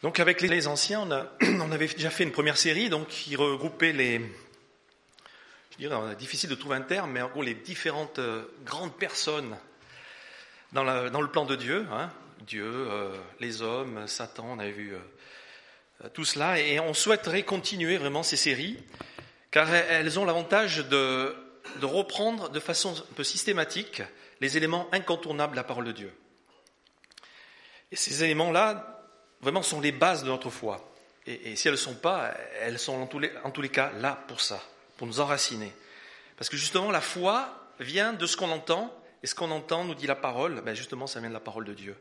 Donc avec les anciens, on avait déjà fait une première série qui regroupait difficile de trouver un terme, mais en gros les différentes grandes personnes dans le plan de Dieu, Dieu, les hommes, Satan, on avait vu tout cela, et on souhaiterait continuer vraiment ces séries, car elles ont l'avantage de reprendre de façon un peu systématique les éléments incontournables de la parole de Dieu. Et ces éléments-là, vraiment, sont les bases de notre foi. Et si elles ne le sont pas, elles sont en tous les cas là pour ça, pour nous enraciner. Parce que justement, la foi vient de ce qu'on entend, et ce qu'on entend, nous dit la parole, justement, ça vient de la parole de Dieu.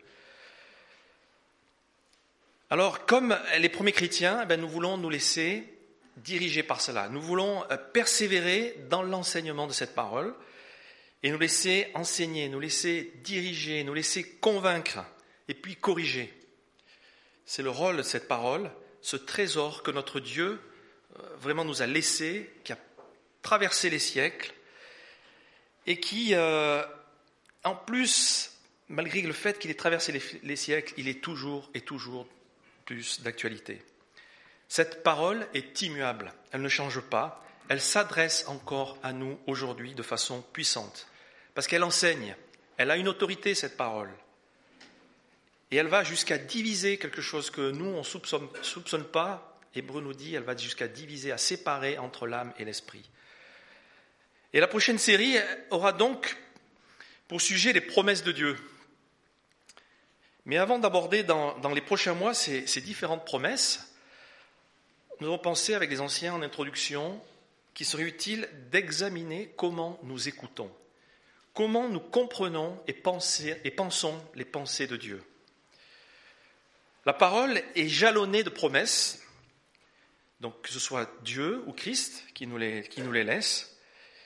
Alors, comme les premiers chrétiens, nous voulons nous laisser diriger par cela. Nous voulons persévérer dans l'enseignement de cette parole, et nous laisser enseigner, nous laisser diriger, nous laisser convaincre, et puis corriger. C'est le rôle de cette parole, ce trésor que notre Dieu vraiment nous a laissé, qui a traversé les siècles et qui, en plus, malgré le fait qu'il ait traversé les siècles, il est toujours et toujours plus d'actualité. Cette parole est immuable, elle ne change pas, elle s'adresse encore à nous aujourd'hui de façon puissante, parce qu'elle enseigne, elle a une autorité cette parole. Et elle va jusqu'à diviser quelque chose que nous, on ne soupçonne pas. Hébreu nous dit, elle va jusqu'à diviser, à séparer entre l'âme et l'esprit. Et la prochaine série aura donc pour sujet les promesses de Dieu. Mais avant d'aborder dans les prochains mois ces différentes promesses, nous avons pensé avec les anciens en introduction qu'il serait utile d'examiner comment nous écoutons, comment nous comprenons et pensons les pensées de Dieu. La parole est jalonnée de promesses, donc que ce soit Dieu ou Christ qui nous les laisse,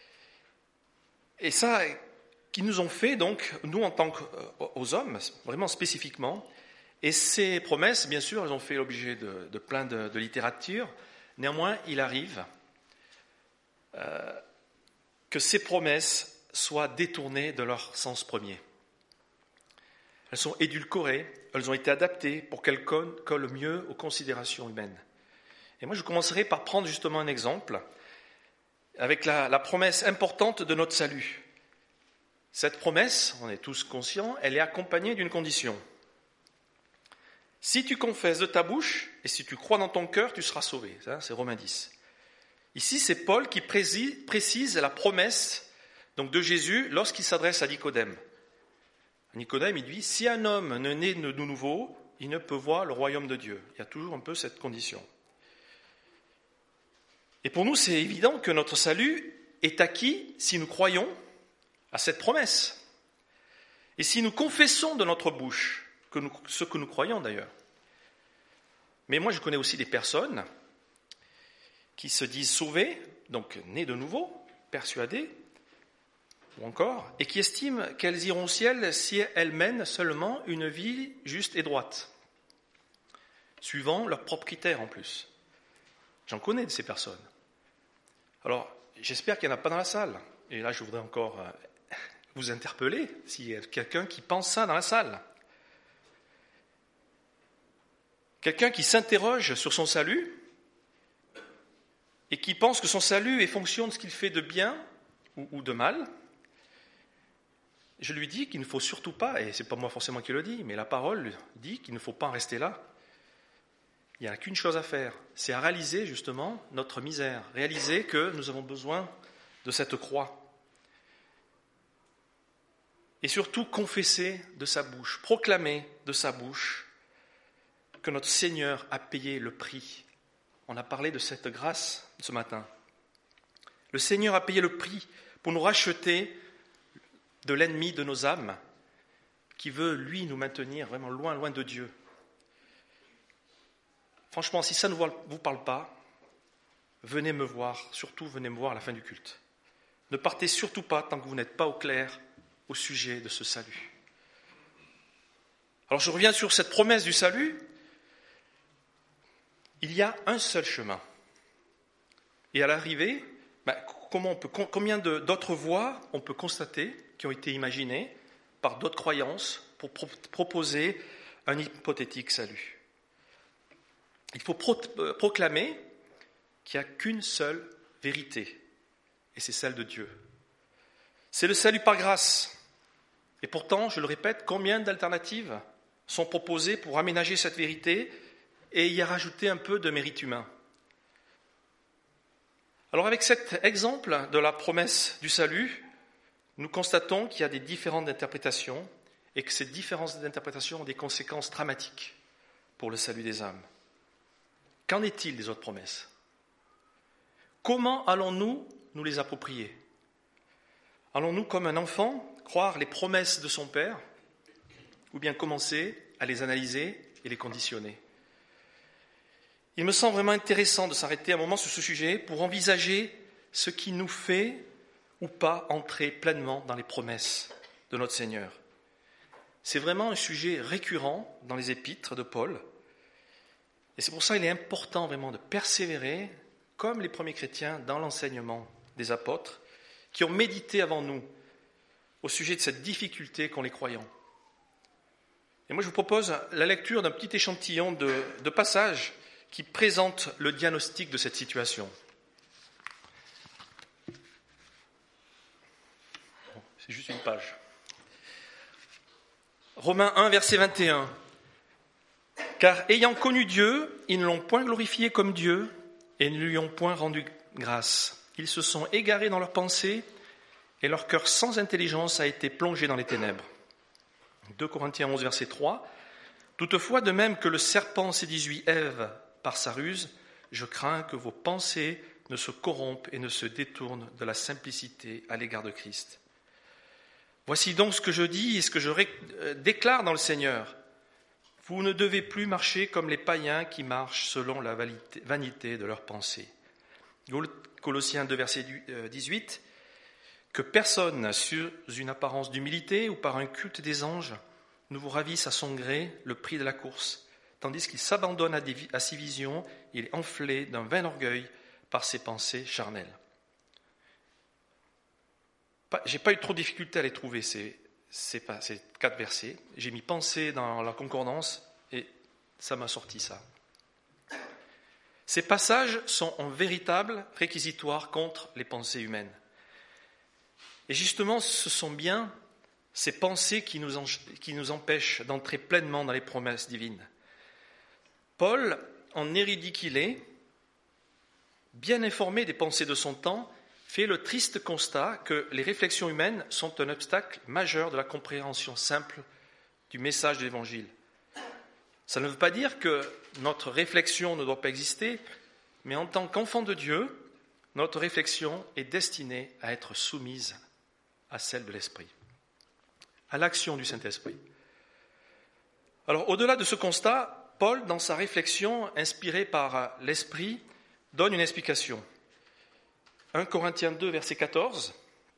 et ça, qui nous ont fait, donc, nous en tant qu'aux hommes, vraiment spécifiquement, et ces promesses, bien sûr, elles ont fait l'objet de plein de littérature. Néanmoins, il arrive que ces promesses soient détournées de leur sens premier. Elles sont édulcorées, elles ont été adaptées pour qu'elles collent mieux aux considérations humaines. Et moi, je commencerai par prendre justement un exemple avec la promesse importante de notre salut. Cette promesse, on est tous conscients, elle est accompagnée d'une condition. Si tu confesses de ta bouche et si tu crois dans ton cœur, tu seras sauvé. Ça, c'est Romains 10. Ici, c'est Paul qui précise la promesse donc, de Jésus lorsqu'il s'adresse à Nicodème. Nicodème, il dit, si un homme ne naît de nouveau, il ne peut voir le royaume de Dieu. Il y a toujours un peu cette condition. Et pour nous, c'est évident que notre salut est acquis si nous croyons à cette promesse. Et si nous confessons de notre bouche ce que nous croyons d'ailleurs. Mais moi, je connais aussi des personnes qui se disent sauvées, donc nées de nouveau, persuadées, ou encore, et qui estiment qu'elles iront au ciel si elles mènent seulement une vie juste et droite, suivant leurs propres critères en plus. J'en connais de ces personnes. Alors, j'espère qu'il n'y en a pas dans la salle. Et là, je voudrais encore vous interpeller s'il y a quelqu'un qui pense ça dans la salle. Quelqu'un qui s'interroge sur son salut et qui pense que son salut est fonction de ce qu'il fait de bien ou de mal. Je lui dis qu'il ne faut surtout pas, et ce n'est pas moi forcément qui le dis, mais la parole dit qu'il ne faut pas en rester là. Il n'y a qu'une chose à faire, c'est à réaliser justement notre misère, réaliser que nous avons besoin de cette croix. Et surtout confesser de sa bouche, proclamer de sa bouche que notre Seigneur a payé le prix. On a parlé de cette grâce ce matin. Le Seigneur a payé le prix pour nous racheter de l'ennemi de nos âmes, qui veut, lui, nous maintenir vraiment loin, loin de Dieu. Franchement, si ça ne vous parle pas, venez me voir, surtout venez me voir à la fin du culte. Ne partez surtout pas tant que vous n'êtes pas au clair au sujet de ce salut. Alors je reviens sur cette promesse du salut. Il y a un seul chemin. Et à l'arrivée, combien d'autres voies on peut constater qui ont été imaginées par d'autres croyances pour proposer un hypothétique salut. Il faut proclamer qu'il n'y a qu'une seule vérité, et c'est celle de Dieu. C'est le salut par grâce. Et pourtant, je le répète, combien d'alternatives sont proposées pour aménager cette vérité et y rajouter un peu de mérite humain? Alors avec cet exemple de la promesse du salut, nous constatons qu'il y a des différentes interprétations et que ces différences d'interprétation ont des conséquences dramatiques pour le salut des âmes. Qu'en est-il des autres promesses? Comment allons-nous nous les approprier? Allons-nous, comme un enfant, croire les promesses de son Père ou bien commencer à les analyser et les conditionner? Il me semble vraiment intéressant de s'arrêter un moment sur ce sujet pour envisager ce qui nous fait ou pas entrer pleinement dans les promesses de notre Seigneur. C'est vraiment un sujet récurrent dans les épîtres de Paul. Et c'est pour ça qu'il est important vraiment de persévérer, comme les premiers chrétiens, dans l'enseignement des apôtres, qui ont médité avant nous au sujet de cette difficulté qu'ont les croyants. Et moi, je vous propose la lecture d'un petit échantillon de passages qui présentent le diagnostic de cette situation. C'est juste une page. Romains 1, verset 21. « Car ayant connu Dieu, ils ne l'ont point glorifié comme Dieu et ne lui ont point rendu grâce. Ils se sont égarés dans leurs pensées et leur cœur sans intelligence a été plongé dans les ténèbres. » 2 Corinthiens 11, verset 3. « Toutefois, de même que le serpent séduisit Ève par sa ruse, je crains que vos pensées ne se corrompent et ne se détournent de la simplicité à l'égard de Christ. Voici donc ce que je dis et ce que je déclare dans le Seigneur. Vous ne devez plus marcher comme les païens qui marchent selon la vanité de leurs pensées. » Colossiens 2, verset 18. « Que personne, sous une apparence d'humilité ou par un culte des anges, ne vous ravisse à son gré le prix de la course, tandis qu'il s'abandonne à ses visions, il est enflé d'un vain orgueil par ses pensées charnelles. » J'ai pas eu trop de difficulté à les trouver, ces 4 versets. J'ai mis pensée dans la concordance et ça m'a sorti ça. Ces passages sont un véritable réquisitoire contre les pensées humaines. Et justement, ce sont bien ces pensées qui nous empêchent d'entrer pleinement dans les promesses divines. Paul, en érudit qu'il est, bien informé des pensées de son temps, fait le triste constat que les réflexions humaines sont un obstacle majeur de la compréhension simple du message de l'Évangile. Ça ne veut pas dire que notre réflexion ne doit pas exister, mais en tant qu'enfant de Dieu, notre réflexion est destinée à être soumise à celle de l'Esprit, à l'action du Saint-Esprit. Alors, au-delà de ce constat, Paul, dans sa réflexion inspirée par l'Esprit, donne une explication. 1 Corinthiens 2, verset 14.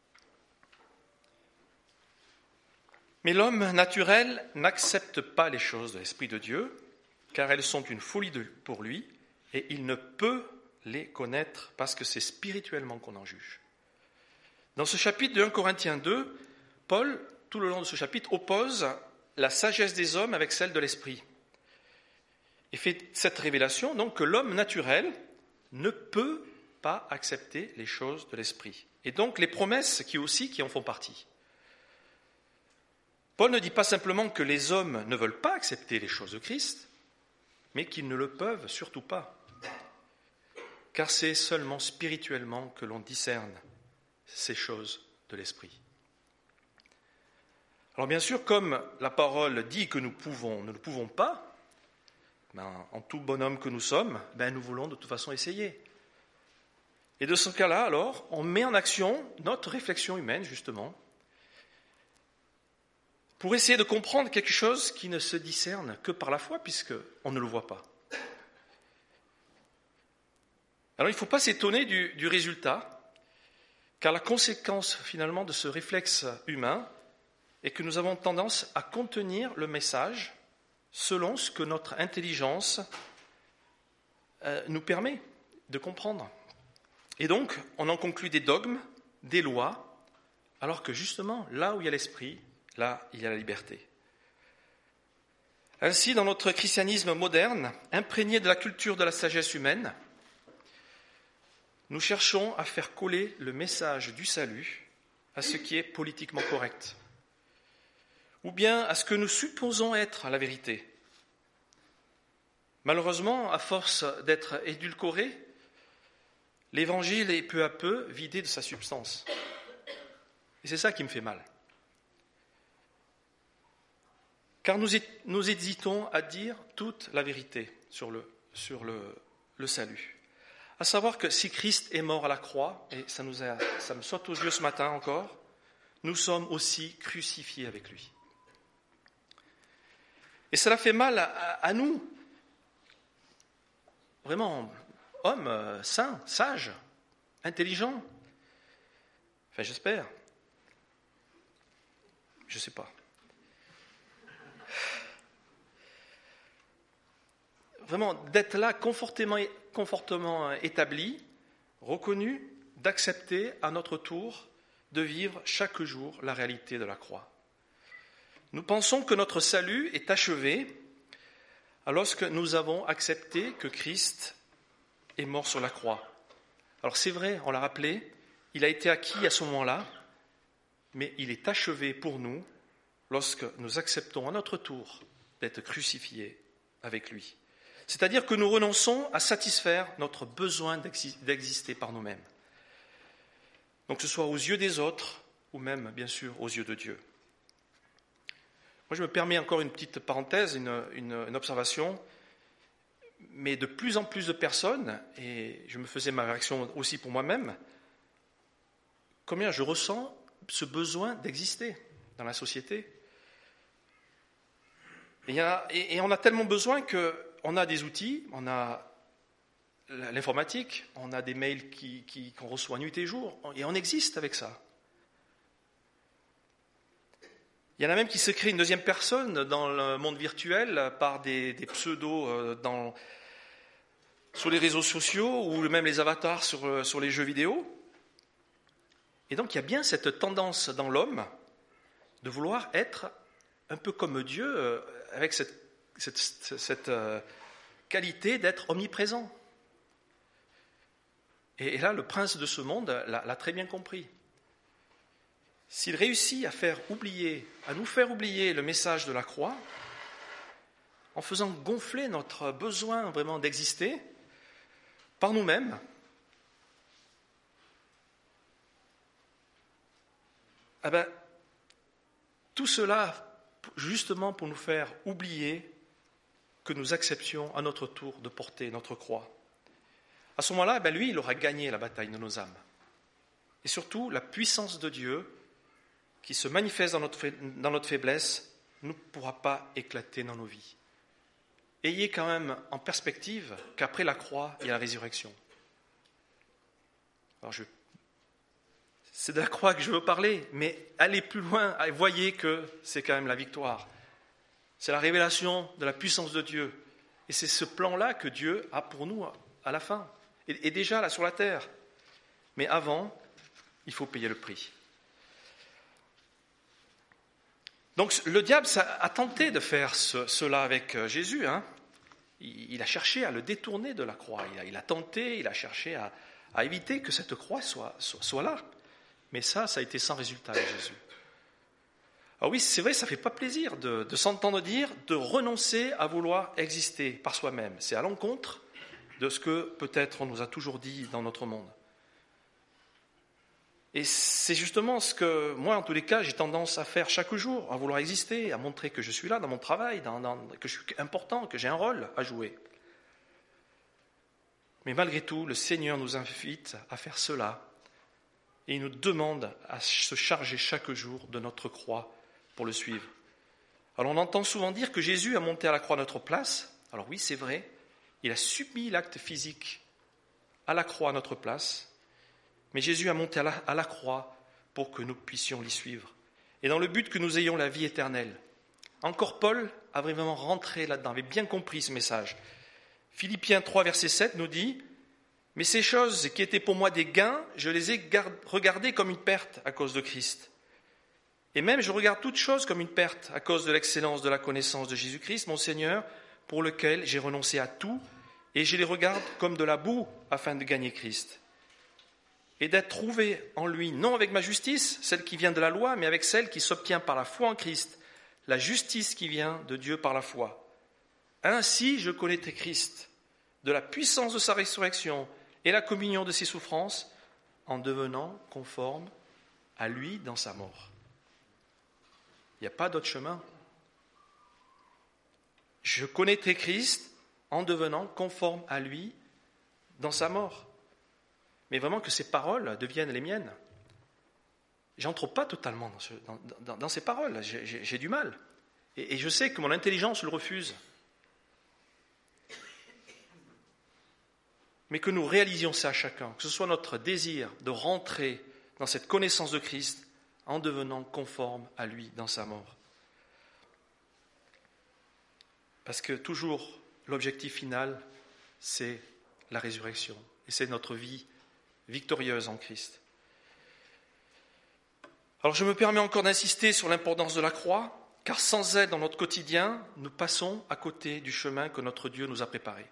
« Mais l'homme naturel n'accepte pas les choses de l'Esprit de Dieu, car elles sont une folie pour lui, et il ne peut les connaître parce que c'est spirituellement qu'on en juge. » Dans ce chapitre de 1 Corinthiens 2, Paul, tout le long de ce chapitre, oppose la sagesse des hommes avec celle de l'Esprit. Et fait cette révélation, donc, que l'homme naturel ne peut pas accepter les choses de l'Esprit. Et donc les promesses qui en font partie. Paul ne dit pas simplement que les hommes ne veulent pas accepter les choses de Christ, mais qu'ils ne le peuvent surtout pas. Car c'est seulement spirituellement que l'on discerne ces choses de l'Esprit. Alors bien sûr, comme la parole dit que nous ne le pouvons pas, en tout bonhomme que nous sommes, nous voulons de toute façon essayer. Et de ce cas-là, alors, on met en action notre réflexion humaine, justement, pour essayer de comprendre quelque chose qui ne se discerne que par la foi, puisqu'on ne le voit pas. Alors, il ne faut pas s'étonner du résultat, car la conséquence, finalement, de ce réflexe humain est que nous avons tendance à contenir le message selon ce que notre intelligence nous permet de comprendre. Et donc, on en conclut des dogmes, des lois, alors que justement, là où il y a l'esprit, là, il y a la liberté. Ainsi, dans notre christianisme moderne, imprégné de la culture de la sagesse humaine, nous cherchons à faire coller le message du salut à ce qui est politiquement correct, ou bien à ce que nous supposons être la vérité. Malheureusement, à force d'être édulcoré, l'Évangile est peu à peu vidé de sa substance. Et c'est ça qui me fait mal. Car nous hésitons à dire toute la vérité sur le salut. À savoir que si Christ est mort à la croix, et ça me saute aux yeux ce matin encore, nous sommes aussi crucifiés avec lui. Et cela fait mal à nous, vraiment, hommes saints, sages, intelligents. Enfin, j'espère. Je ne sais pas. Vraiment, d'être là confortablement établi, reconnu, d'accepter à notre tour de vivre chaque jour la réalité de la croix. Nous pensons que notre salut est achevé lorsque nous avons accepté que Christ est mort sur la croix. Alors c'est vrai, on l'a rappelé, il a été acquis à ce moment-là, mais il est achevé pour nous lorsque nous acceptons à notre tour d'être crucifiés avec lui. C'est-à-dire que nous renonçons à satisfaire notre besoin d'exister par nous-mêmes. Donc que ce soit aux yeux des autres ou même, bien sûr, aux yeux de Dieu. Moi, je me permets encore une petite parenthèse, une observation, mais de plus en plus de personnes, et je me faisais ma réaction aussi pour moi-même, combien je ressens ce besoin d'exister dans la société. Et on a tellement besoin qu'on a des outils, on a l'informatique, on a des mails qu'on reçoit nuit et jour, et on existe avec ça. Il y en a même qui se créent une deuxième personne dans le monde virtuel par des pseudos sur les réseaux sociaux ou même les avatars sur les jeux vidéo. Et donc il y a bien cette tendance dans l'homme de vouloir être un peu comme Dieu, avec cette qualité d'être omniprésent. Et là, le prince de ce monde l'a très bien compris. S'il réussit à nous faire oublier le message de la croix, en faisant gonfler notre besoin vraiment d'exister par nous-mêmes, tout cela justement pour nous faire oublier que nous acceptions à notre tour de porter notre croix. À ce moment-là, lui, il aura gagné la bataille de nos âmes. Et surtout, la puissance de Dieu qui se manifeste dans notre faiblesse ne pourra pas éclater dans nos vies. Ayez quand même en perspective qu'après la croix, il y a la résurrection. Alors c'est de la croix que je veux parler, mais allez plus loin, voyez que c'est quand même la victoire. C'est la révélation de la puissance de Dieu. Et c'est ce plan-là que Dieu a pour nous à la fin. Et déjà là sur la terre. Mais avant, il faut payer le prix. Donc le diable a tenté de faire cela avec Jésus. Il a cherché à le détourner de la croix. Il a tenté, il a cherché à éviter que cette croix soit là. Mais ça a été sans résultat avec Jésus. Alors oui, c'est vrai, ça ne fait pas plaisir de s'entendre dire de renoncer à vouloir exister par soi-même. C'est à l'encontre de ce que peut-être on nous a toujours dit dans notre monde. Et c'est justement ce que moi, en tous les cas, j'ai tendance à faire chaque jour, à vouloir exister, à montrer que je suis là dans mon travail, que je suis important, que j'ai un rôle à jouer. Mais malgré tout, le Seigneur nous invite à faire cela et il nous demande à se charger chaque jour de notre croix pour le suivre. Alors on entend souvent dire que Jésus a monté à la croix à notre place. Alors oui, c'est vrai, il a subi l'acte physique à la croix à notre place. Mais Jésus a monté à la croix pour que nous puissions l'y suivre. Et dans le but que nous ayons la vie éternelle. Encore Paul a vraiment rentré là-dedans, avait bien compris ce message. Philippiens 3, verset 7 nous dit « Mais ces choses qui étaient pour moi des gains, je les ai regardées comme une perte à cause de Christ. Et même je regarde toute chose comme une perte à cause de l'excellence de la connaissance de Jésus-Christ, mon Seigneur, pour lequel j'ai renoncé à tout, et je les regarde comme de la boue afin de gagner Christ. Et d'être trouvé en lui, non avec ma justice, celle qui vient de la loi, mais avec celle qui s'obtient par la foi en Christ, la justice qui vient de Dieu par la foi. Ainsi je connaîtrai Christ, de la puissance de sa résurrection et la communion de ses souffrances, en devenant conforme à lui dans sa mort. Il n'y a pas d'autre chemin. Je connaîtrai Christ en devenant conforme à lui dans sa mort. Mais vraiment que ces paroles deviennent les miennes. J'entre pas totalement dans ces paroles, j'ai du mal. Et je sais que mon intelligence le refuse. Mais que nous réalisions ça à chacun, que ce soit notre désir de rentrer dans cette connaissance de Christ en devenant conforme à lui dans sa mort. Parce que toujours, l'objectif final, c'est la résurrection. Et c'est notre vie victorieuse en Christ. Alors je me permets encore d'insister sur l'importance de la croix, car sans elle dans notre quotidien, nous passons à côté du chemin que notre Dieu nous a préparé.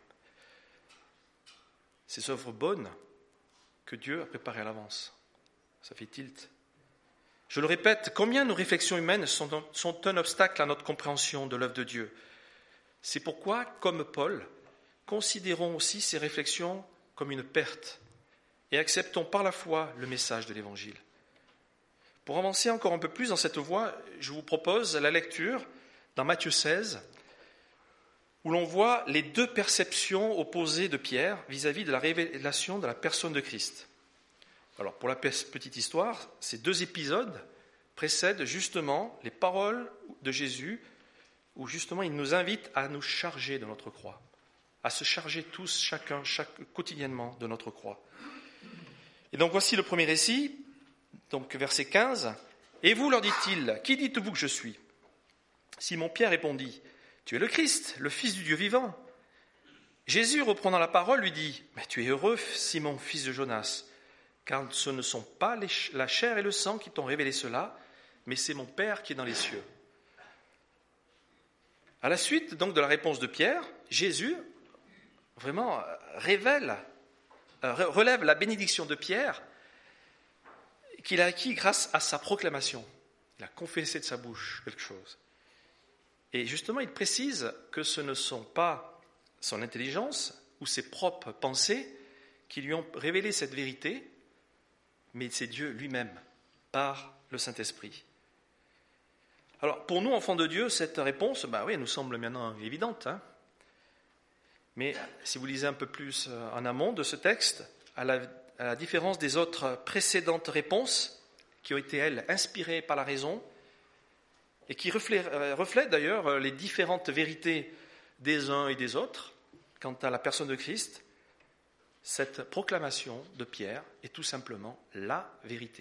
Ces œuvres bonnes que Dieu a préparées à l'avance. Ça fait tilt. Je le répète, combien nos réflexions humaines sont un obstacle à notre compréhension de l'œuvre de Dieu. C'est pourquoi, comme Paul, considérons aussi ces réflexions comme une perte et acceptons par la foi le message de l'Évangile. Pour avancer encore un peu plus dans cette voie, je vous propose la lecture dans Matthieu 16, où l'on voit les deux perceptions opposées de Pierre vis-à-vis de la révélation de la personne de Christ. Alors, pour la petite histoire, ces deux épisodes précèdent justement les paroles de Jésus, où justement il nous invite à nous charger de notre croix, à se charger tous, chacun, quotidiennement de notre croix. Et donc voici le premier récit, donc verset 15. « Et vous, leur dit-il, qui dites-vous que je suis ?» Simon-Pierre répondit, « Tu es le Christ, le Fils du Dieu vivant. » Jésus, reprenant la parole, lui dit, « Mais tu es heureux, Simon, fils de Jonas, car ce ne sont pas la chair et le sang qui t'ont révélé cela, mais c'est mon Père qui est dans les cieux. » À la suite donc de la réponse de Pierre, Jésus vraiment relève la bénédiction de Pierre qu'il a acquis grâce à sa proclamation. Il a confessé de sa bouche quelque chose. Et justement, il précise que ce ne sont pas son intelligence ou ses propres pensées qui lui ont révélé cette vérité, mais c'est Dieu lui-même, par le Saint-Esprit. Alors, pour nous, enfants de Dieu, cette réponse, nous semble maintenant évidente. Mais si vous lisez un peu plus en amont de ce texte, à la différence des autres précédentes réponses, qui ont été, elles, inspirées par la raison, et qui reflètent d'ailleurs les différentes vérités des uns et des autres, quant à la personne de Christ, cette proclamation de Pierre est tout simplement la vérité.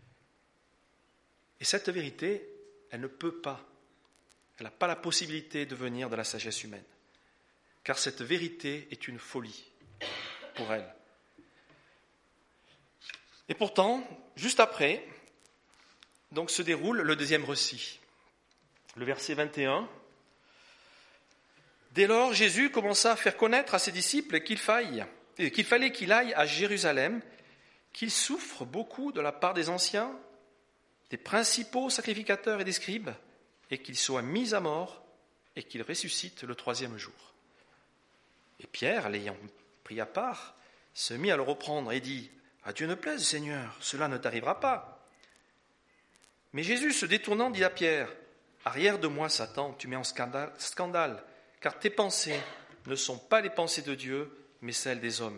Et cette vérité, elle ne peut pas, elle n'a pas la possibilité de venir de la sagesse humaine, car cette vérité est une folie pour elle. Et pourtant, juste après, donc se déroule le deuxième récit, le verset 21. Dès lors, Jésus commença à faire connaître à ses disciples qu'il fallait qu'il aille à Jérusalem, qu'il souffre beaucoup de la part des anciens, des principaux sacrificateurs et des scribes, et qu'il soit mis à mort et qu'il ressuscite le troisième jour. Et Pierre, l'ayant pris à part, se mit à le reprendre et dit, « À Dieu ne plaise, Seigneur, cela ne t'arrivera pas. » Mais Jésus, se détournant, dit à Pierre, « Arrière de moi, Satan, tu mets en scandale, car tes pensées ne sont pas les pensées de Dieu, mais celles des hommes. »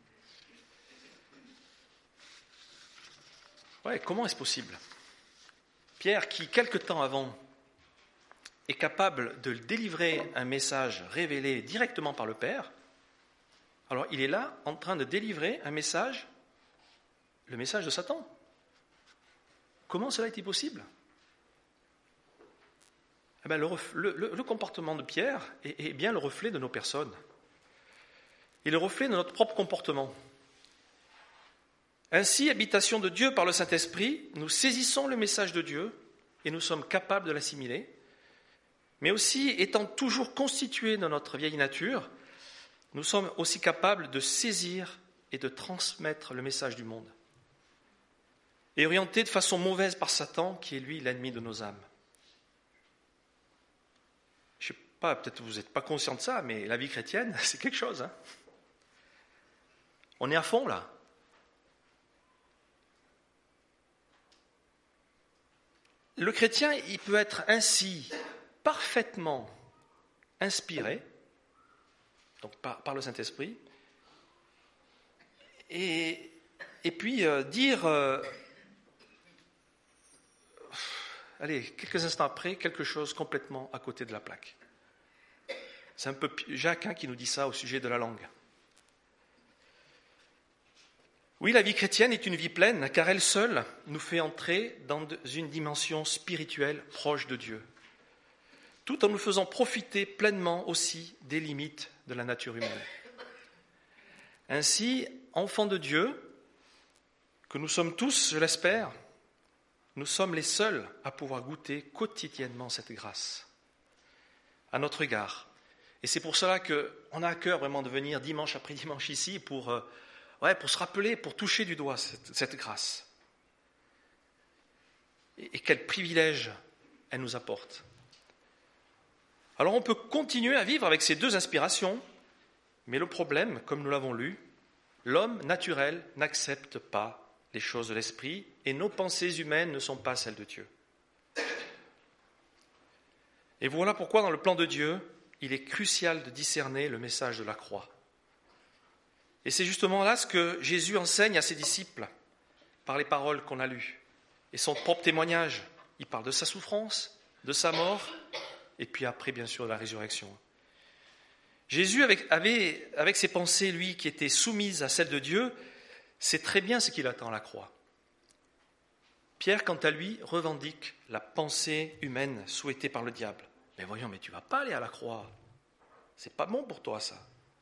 Comment est-ce possible ? Pierre, qui quelque temps avant est capable de délivrer un message révélé directement par le Père, alors il est là en train de délivrer un message, le message de Satan. Comment cela est-il possible ? Le comportement de Pierre est bien le reflet de nos personnes et le reflet de notre propre comportement. Ainsi, habitation de Dieu par le Saint-Esprit, nous saisissons le message de Dieu et nous sommes capables de l'assimiler, mais aussi étant toujours constitués de notre vieille nature, nous sommes aussi capables de saisir et de transmettre le message du monde, et orientés de façon mauvaise par Satan, qui est lui l'ennemi de nos âmes. Je ne sais pas, peut-être vous n'êtes pas conscient de ça, mais la vie chrétienne, c'est quelque chose. Hein. On est à fond là. Le chrétien, il peut être ainsi parfaitement inspiré, donc par le Saint-Esprit, et puis dire, allez, quelques instants après, quelque chose complètement à côté de la plaque. C'est un peu Jacques qui nous dit ça au sujet de la langue. Oui, la vie chrétienne est une vie pleine, car elle seule nous fait entrer dans une dimension spirituelle proche de Dieu, tout en nous faisant profiter pleinement aussi des limites de la nature humaine. Ainsi, enfants de Dieu, que nous sommes tous, je l'espère, nous sommes les seuls à pouvoir goûter quotidiennement cette grâce à notre égard. Et c'est pour cela qu'on a à cœur vraiment de venir dimanche après dimanche ici pour se rappeler, pour toucher du doigt cette grâce. Et quel privilège elle nous apporte. Alors on peut continuer à vivre avec ces deux inspirations, mais le problème, comme nous l'avons lu, l'homme naturel n'accepte pas les choses de l'esprit et nos pensées humaines ne sont pas celles de Dieu. Et voilà pourquoi dans le plan de Dieu, il est crucial de discerner le message de la croix. Et c'est justement là ce que Jésus enseigne à ses disciples par les paroles qu'on a lues et son propre témoignage. Il parle de sa souffrance, de sa mort et puis après bien sûr de la résurrection. Jésus avec ses pensées, lui, qui étaient soumises à celles de Dieu, sait très bien ce qu'il attend à la croix. Pierre, quant à lui, revendique la pensée humaine souhaitée par le diable. Mais voyons, mais tu ne vas pas aller à la croix. C'est pas bon pour toi, ça.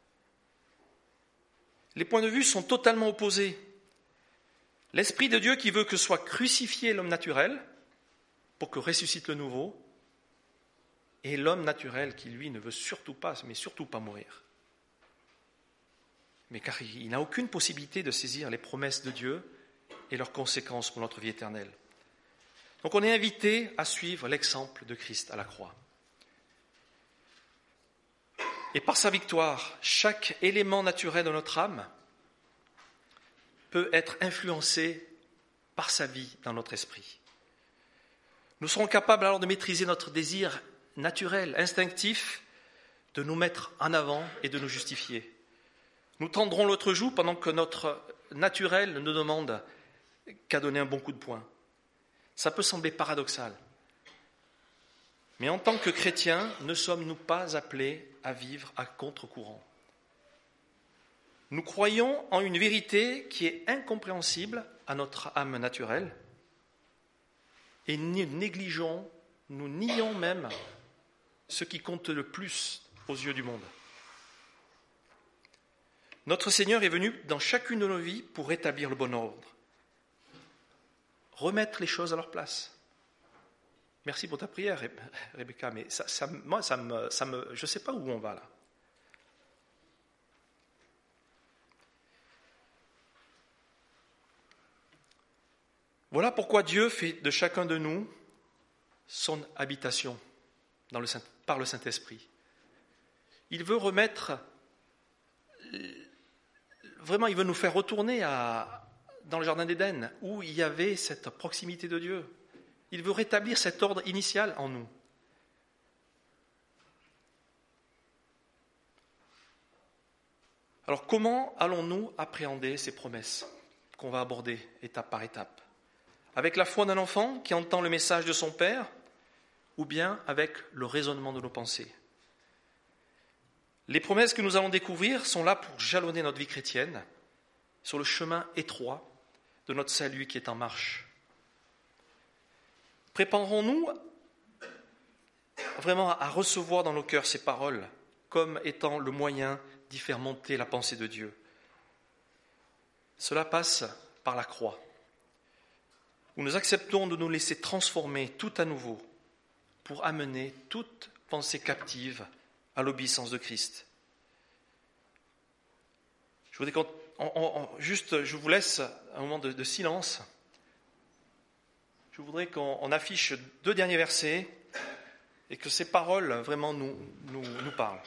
Les points de vue sont totalement opposés. L'Esprit de Dieu qui veut que soit crucifié l'homme naturel pour que ressuscite le nouveau, et l'homme naturel qui, lui, ne veut surtout pas mourir. Mais car il n'a aucune possibilité de saisir les promesses de Dieu et leurs conséquences pour notre vie éternelle. Donc on est invité à suivre l'exemple de Christ à la croix. Et par sa victoire, chaque élément naturel de notre âme peut être influencé par sa vie dans notre esprit. Nous serons capables alors de maîtriser notre désir naturel, instinctif, de nous mettre en avant et de nous justifier. Nous tendrons l'autre joue pendant que notre naturel ne demande qu'à donner un bon coup de poing. Ça peut sembler paradoxal. Mais en tant que chrétiens, ne sommes-nous pas appelés à vivre à contre-courant ? Nous croyons en une vérité qui est incompréhensible à notre âme naturelle et nous nions même ce qui compte le plus aux yeux du monde. Notre Seigneur est venu dans chacune de nos vies pour rétablir le bon ordre, remettre les choses à leur place. Merci pour ta prière, Rebecca, mais je ne sais pas où on va là. Voilà pourquoi Dieu fait de chacun de nous son habitation par le Saint-Esprit. Il veut il veut nous faire retourner dans le Jardin d'Éden, où il y avait cette proximité de Dieu. Il veut rétablir cet ordre initial en nous. Alors comment allons-nous appréhender ces promesses qu'on va aborder étape par étape ? Avec la foi d'un enfant qui entend le message de son Père, ou bien avec le raisonnement de nos pensées ? Les promesses que nous allons découvrir sont là pour jalonner notre vie chrétienne sur le chemin étroit de notre salut qui est en marche. Préparons-nous vraiment à recevoir dans nos cœurs ces paroles comme étant le moyen d'y faire monter la pensée de Dieu. Cela passe par la croix. où nous acceptons de nous laisser transformer tout à nouveau pour amener toute pensée captive à l'obéissance de Christ. Je voudrais je vous laisse un moment de silence. Je voudrais qu'on affiche 2 derniers versets et que ces paroles vraiment nous parlent.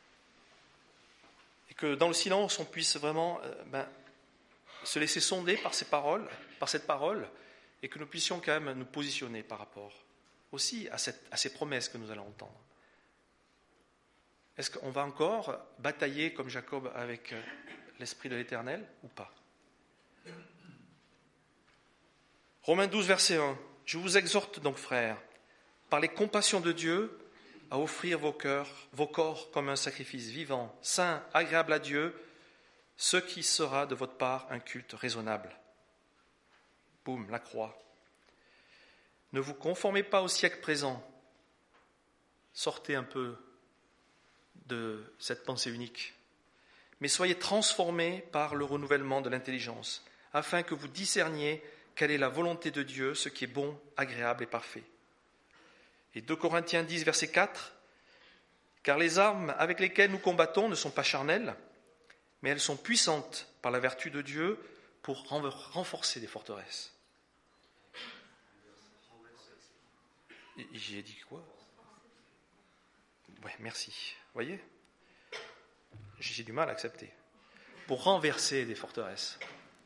Et que dans le silence, on puisse vraiment se laisser sonder par cette parole, et que nous puissions quand même nous positionner par rapport aussi à ces promesses que nous allons entendre. Est-ce qu'on va encore batailler comme Jacob avec l'Esprit de l'Éternel ou pas? Romains 12, verset 1. « Je vous exhorte donc, frères, par les compassions de Dieu, à offrir vos corps comme un sacrifice vivant, saint, agréable à Dieu, ce qui sera de votre part un culte raisonnable. » Boum, la croix. « Ne vous conformez pas au siècle présent. » Sortez un peu de cette pensée unique. « Mais soyez transformés par le renouvellement de l'intelligence, afin que vous discerniez quelle est la volonté de Dieu, ce qui est bon, agréable et parfait. » Et 2 Corinthiens 10, verset 4, « Car les armes avec lesquelles nous combattons ne sont pas charnelles, mais elles sont puissantes par la vertu de Dieu pour renforcer des forteresses. » J'ai dit quoi? Ouais, merci. Vous voyez? J'ai du mal à accepter. Pour renverser des forteresses.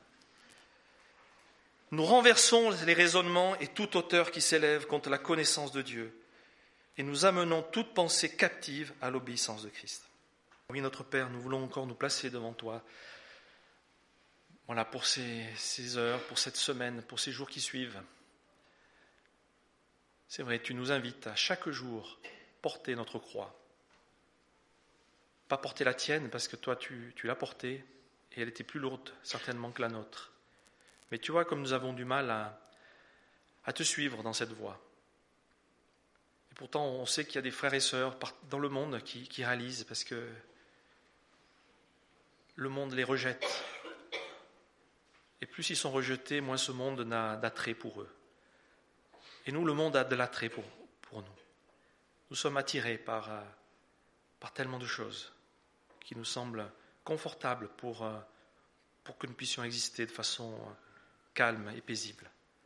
Nous renversons les raisonnements et toute hauteur qui s'élève contre la connaissance de Dieu, et nous amenons toute pensée captive à l'obéissance de Christ. Oui, notre Père, nous voulons encore nous placer devant toi. Voilà, pour ces heures, pour cette semaine, pour ces jours qui suivent. C'est vrai, tu nous invites à chaque jour porter notre croix. Pas porter la tienne, parce que toi, tu l'as portée, et elle était plus lourde, certainement, que la nôtre. Mais tu vois, comme nous avons du mal à te suivre dans cette voie. Et pourtant, on sait qu'il y a des frères et sœurs dans le monde qui réalisent, parce que le monde les rejette. Et plus ils sont rejetés, moins ce monde n'a d'attrait pour eux. Et nous, le monde a de l'attrait pour nous. Nous sommes attirés par tellement de choses qui nous semblent confortables pour que nous puissions exister de façon calme et paisible.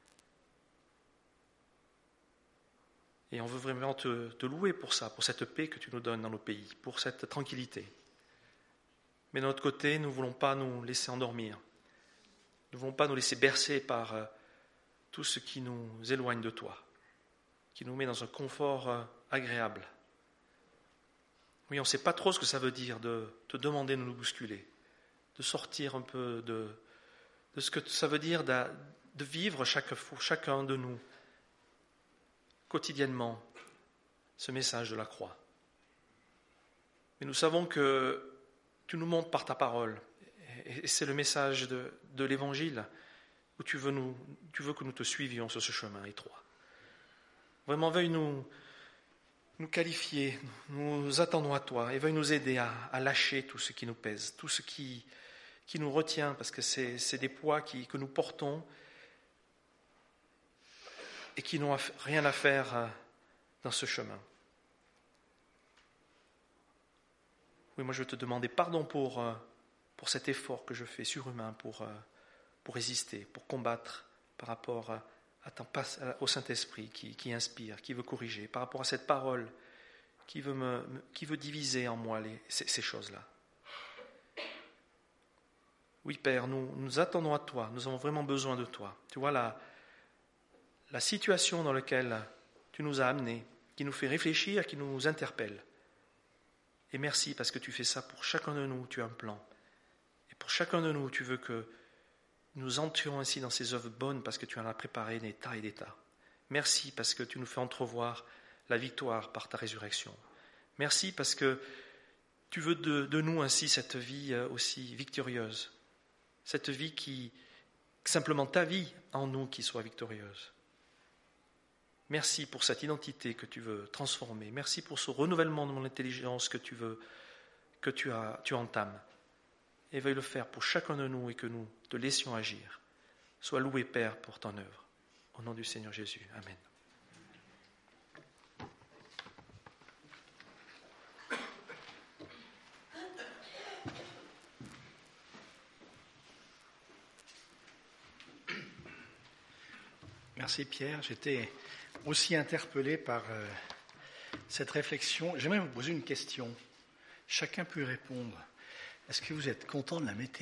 Et on veut vraiment te louer pour ça, pour cette paix que tu nous donnes dans nos pays, pour cette tranquillité. Mais de notre côté, nous ne voulons pas nous laisser endormir. Nous ne voulons pas nous laisser bercer par tout ce qui nous éloigne de toi, qui nous met dans un confort agréable. Oui, on ne sait pas trop ce que ça veut dire de te demander de nous bousculer, de sortir un peu de ce que ça veut dire de vivre chacun de nous quotidiennement ce message de la croix. Mais nous savons que tu nous montres par ta parole, et c'est le message de l'Évangile, où tu veux que nous te suivions sur ce chemin étroit. Vraiment, veuille nous qualifier, nous attendons à toi, et veuille nous aider à lâcher tout ce qui nous pèse, tout ce qui nous retient, parce que c'est des poids que nous portons et qui n'ont rien à faire dans ce chemin. Oui, moi je veux te demander pardon pour cet effort que je fais surhumain pour résister, pour combattre par rapport au Saint-Esprit qui inspire, qui veut corriger, par rapport à cette parole qui veut diviser en moi ces choses-là. Oui, Père, nous attendons à toi, nous avons vraiment besoin de toi. Tu vois la situation dans laquelle tu nous as amenés, qui nous fait réfléchir, qui nous interpelle. Et merci parce que tu fais ça pour chacun de nous, tu as un plan. Et pour chacun de nous, tu veux que nous entrions ainsi dans ces œuvres bonnes parce que tu en as préparé des tas et des tas. Merci parce que tu nous fais entrevoir la victoire par ta résurrection. Merci parce que tu veux de nous ainsi cette vie aussi victorieuse. Cette vie simplement ta vie en nous qui soit victorieuse. Merci pour cette identité que tu veux transformer. Merci pour ce renouvellement de mon intelligence que tu entames. Et veuille le faire pour chacun de nous et que nous te laissions agir. Sois loué, Père, pour ton œuvre. Au nom du Seigneur Jésus. Amen. Merci Pierre, j'étais aussi interpellé par cette réflexion. J'aimerais vous poser une question. Chacun peut répondre. Est-ce que vous êtes content de la météo ?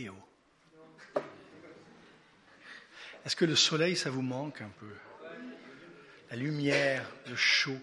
Est-ce que le soleil, ça vous manque un peu ? La lumière, le chaud.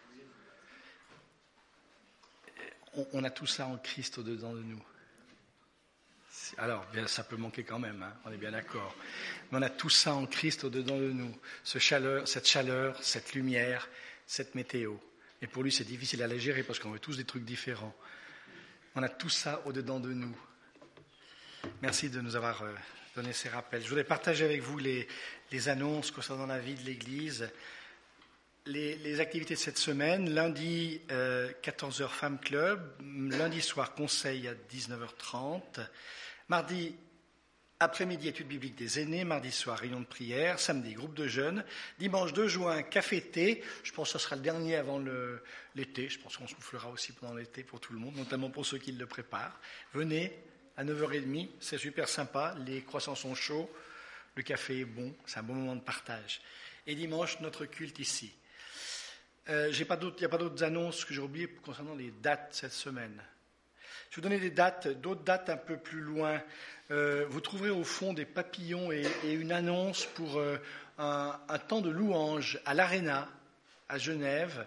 On a tout ça en Christ au-dedans de nous. Alors, bien, ça peut manquer quand même, hein, on est bien d'accord. Mais on a tout ça en Christ au-dedans de nous. Cette chaleur, cette lumière, cette météo. Et pour lui, c'est difficile à la gérer parce qu'on veut tous des trucs différents. On a tout ça au-dedans de nous. Merci de nous avoir donné ces rappels. Je voudrais partager avec vous les annonces concernant la vie de l'Église. Les activités de cette semaine, lundi 14h Femmes Club, lundi soir conseil à 19h30, mardi après-midi études bibliques des aînés, mardi soir réunion de prière, samedi groupe de jeunes, dimanche 2 juin café-thé, je pense que ce sera le dernier avant l'été, je pense qu'on soufflera aussi pendant l'été pour tout le monde, notamment pour ceux qui le préparent. Venez à 9h30, c'est super sympa, les croissants sont chauds, le café est bon, c'est un bon moment de partage. Et dimanche, notre culte ici. Il n'y a pas d'autres annonces que j'ai oubliées concernant les dates cette semaine. Je vais vous donner d'autres dates un peu plus loin. Vous trouverez au fond des papillons et une annonce pour un temps de louange à l'Arena, à Genève.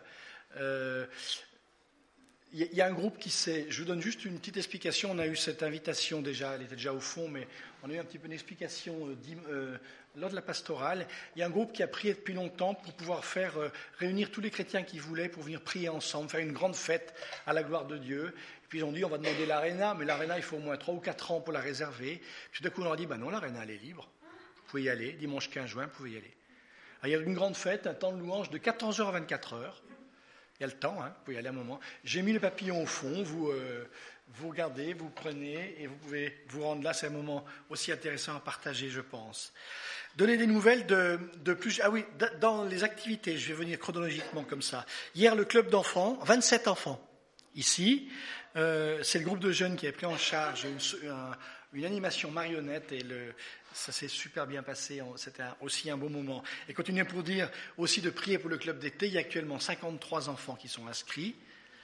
Il y a un groupe qui s'est... Je vous donne juste une petite explication. On a eu cette invitation déjà, elle était déjà au fond, mais on a eu un petit peu une explication lors de la pastorale. Il y a un groupe qui a prié depuis longtemps pour pouvoir faire réunir tous les chrétiens qui voulaient pour venir prier ensemble, faire une grande fête à la gloire de Dieu. Et puis ils ont dit, on va demander l'Arena, mais l'Arena, il faut au moins 3 ou 4 ans pour la réserver. Puis d'un coup, on leur a dit, non, l'Arena, elle est libre. Vous pouvez y aller. Dimanche 15 juin, vous pouvez y aller. Alors, il y a une grande fête, un temps de louange de 14h à 24h. Il y a le temps, vous pouvez y aller un moment. J'ai mis les papillons au fond, vous regardez, vous prenez et vous pouvez vous rendre là. C'est un moment aussi intéressant à partager, je pense. Donner des nouvelles de plus... Ah oui, dans les activités, je vais venir chronologiquement comme ça. Hier, le club d'enfants, 27 enfants. Ici, c'est le groupe de jeunes qui a pris en charge une animation marionnette et ça s'est super bien passé, c'était aussi un beau moment. Et continuez pour dire aussi de prier pour le club d'été, il y a actuellement 53 enfants qui sont inscrits.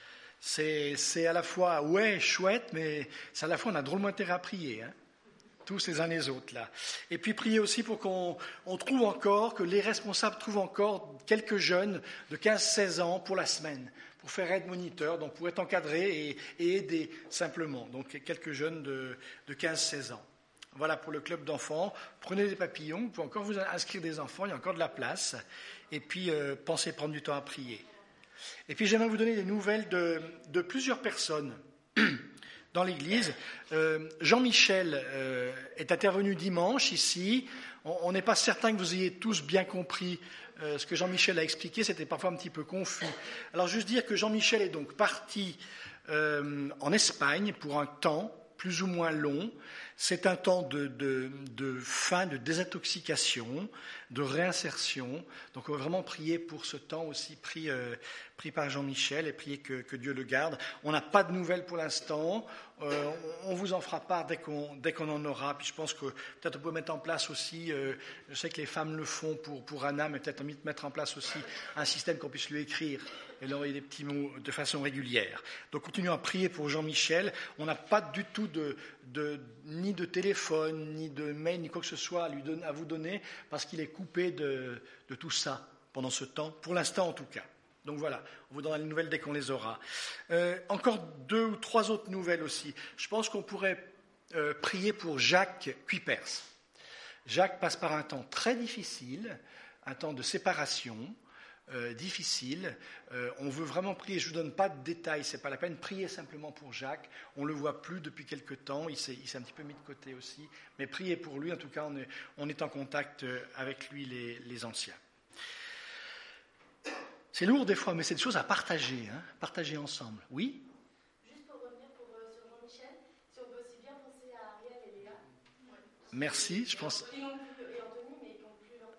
C'est à la fois, chouette, mais c'est à la fois, on a drôlement intérêt à prier, tous les uns les autres là. Et puis prier aussi pour qu'on trouve encore, que les responsables trouvent encore quelques jeunes de 15-16 ans pour la semaine, pour faire aide moniteur, donc pour être encadrés et aider simplement. Donc quelques jeunes de 15-16 ans. Voilà pour le club d'enfants. Prenez des papillons, vous pouvez encore vous inscrire des enfants, il y a encore de la place. Et puis pensez prendre du temps à prier. Et puis j'aimerais vous donner des nouvelles de plusieurs personnes dans l'église. Jean-Michel est intervenu dimanche ici. On n'est pas certain que vous ayez tous bien compris ce que Jean-Michel a expliqué, c'était parfois un petit peu confus. Alors juste dire que Jean-Michel est donc parti en Espagne pour un temps plus ou moins long. C'est un temps de fin, de désintoxication, de réinsertion. Donc on va vraiment prier pour ce temps aussi, pris par Jean-Michel et prier que Dieu le garde. On n'a pas de nouvelles pour l'instant. On vous en fera part dès qu'on en aura. Puis je pense que peut-être on peut mettre en place aussi, je sais que les femmes le font pour Anna, mais peut-être mettre en place aussi un système qu'on puisse lui écrire et lui envoyer des petits mots de façon régulière. Donc continuons à prier pour Jean-Michel. On n'a pas du tout ni de téléphone, ni de mail, ni quoi que ce soit à vous donner, parce qu'il est coupé de tout ça pendant ce temps, pour l'instant en tout cas. Donc voilà, on vous donnera les nouvelles dès qu'on les aura. Encore 2 ou 3 autres nouvelles aussi. Je pense qu'on pourrait prier pour Jacques Kuipers. Jacques passe par un temps très difficile, un temps de séparation difficile. On veut vraiment prier, je ne vous donne pas de détails, ce n'est pas la peine, priez simplement pour Jacques. On ne le voit plus depuis quelque temps, il s'est un petit peu mis de côté aussi, mais priez pour lui, en tout cas on est en contact avec lui les anciens. C'est lourd des fois, mais c'est des choses à partager, partager ensemble. Oui ? Juste pour revenir sur Jean-Michel, si on peut aussi bien penser à Ariel et Léa. Merci, je pense. Et Anthony, mais ils n'ont plus leurs parents pour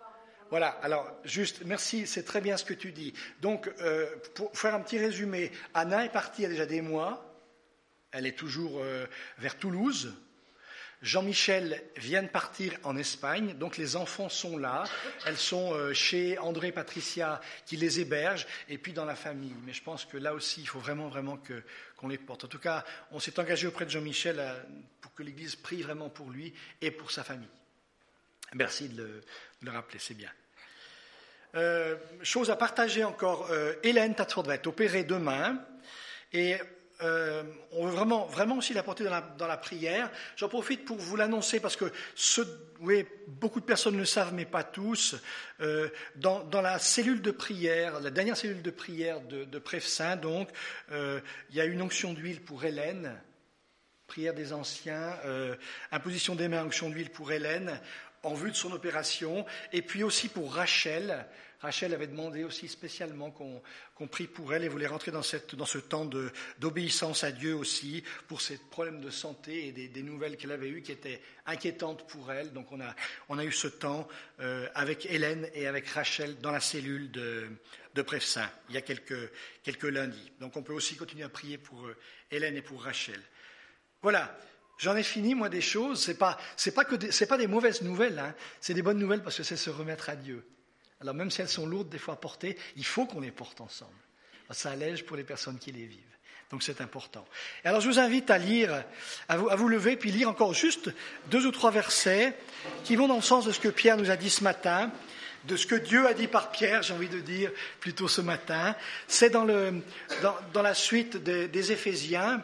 Voilà, alors juste, merci, c'est très bien ce que tu dis. Donc, pour faire un petit résumé, Anna est partie il y a déjà des mois, elle est toujours vers Toulouse. Jean-Michel vient de partir en Espagne, donc les enfants sont là, elles sont chez André et Patricia qui les hébergent, et puis dans la famille. Mais je pense que là aussi, il faut vraiment qu'on les porte. En tout cas, on s'est engagé auprès de Jean-Michel pour que l'Église prie vraiment pour lui et pour sa famille. Merci de le rappeler, c'est bien. Chose à partager encore, Hélène Tatford va être opérée demain, et on veut vraiment aussi la porter dans la prière. J'en profite pour vous l'annoncer parce que beaucoup de personnes le savent, mais pas tous. Dans la cellule de prière, la dernière cellule de prière de Prefsaint, donc, il y a une onction d'huile pour Hélène, prière des anciens, imposition des mains, onction d'huile pour Hélène, en vue de son opération, et puis aussi pour Rachel. Rachel avait demandé aussi spécialement qu'on prie pour elle et voulait rentrer dans ce temps d'obéissance à Dieu aussi, pour ces problèmes de santé et des nouvelles qu'elle avait eues qui étaient inquiétantes pour elle. Donc on a eu ce temps avec Hélène et avec Rachel dans la cellule de Prefsaint, il y a quelques lundis. Donc on peut aussi continuer à prier pour Hélène et pour Rachel. Voilà. J'en ai fini, moi, des choses. C'est pas des mauvaises nouvelles, hein. C'est des bonnes nouvelles parce que c'est se remettre à Dieu. Alors même si elles sont lourdes des fois à porter, il faut qu'on les porte ensemble. Ça allège pour les personnes qui les vivent. Donc c'est important. Et alors je vous invite à lire, à vous lever, puis lire encore juste 2 ou 3 versets qui vont dans le sens de ce que Pierre nous a dit ce matin, de ce que Dieu a dit par Pierre, j'ai envie de dire plutôt ce matin. C'est dans la suite des Éphésiens.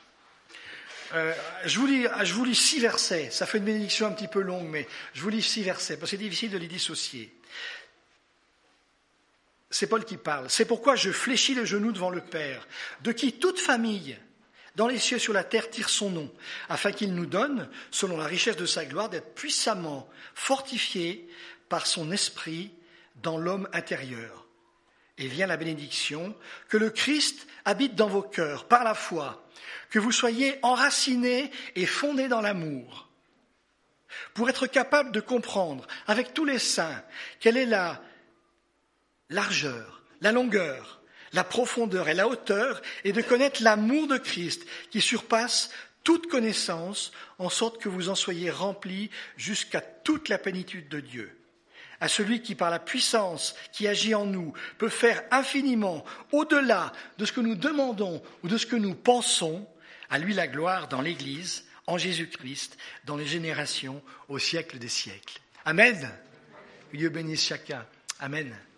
Je vous lis 6 versets. Ça fait une bénédiction un petit peu longue, mais je vous lis 6 versets, parce que c'est difficile de les dissocier. C'est Paul qui parle. C'est pourquoi je fléchis les genoux devant le Père, de qui toute famille, dans les cieux et sur la terre, tire son nom, afin qu'il nous donne, selon la richesse de sa gloire, d'être puissamment fortifiés par son esprit dans l'homme intérieur. Et vient la bénédiction, que le Christ habite dans vos cœurs par la foi, que vous soyez enracinés et fondés dans l'amour, pour être capables de comprendre avec tous les saints quelle est la largeur, la longueur, la profondeur et la hauteur, et de connaître l'amour de Christ qui surpasse toute connaissance, en sorte que vous en soyez remplis jusqu'à toute la plénitude de Dieu. À celui qui, par la puissance qui agit en nous, peut faire infiniment au-delà de ce que nous demandons ou de ce que nous pensons, à lui la gloire dans l'Église, en Jésus-Christ, dans les générations, au siècle des siècles. Amen. Que Dieu bénisse chacun. Amen.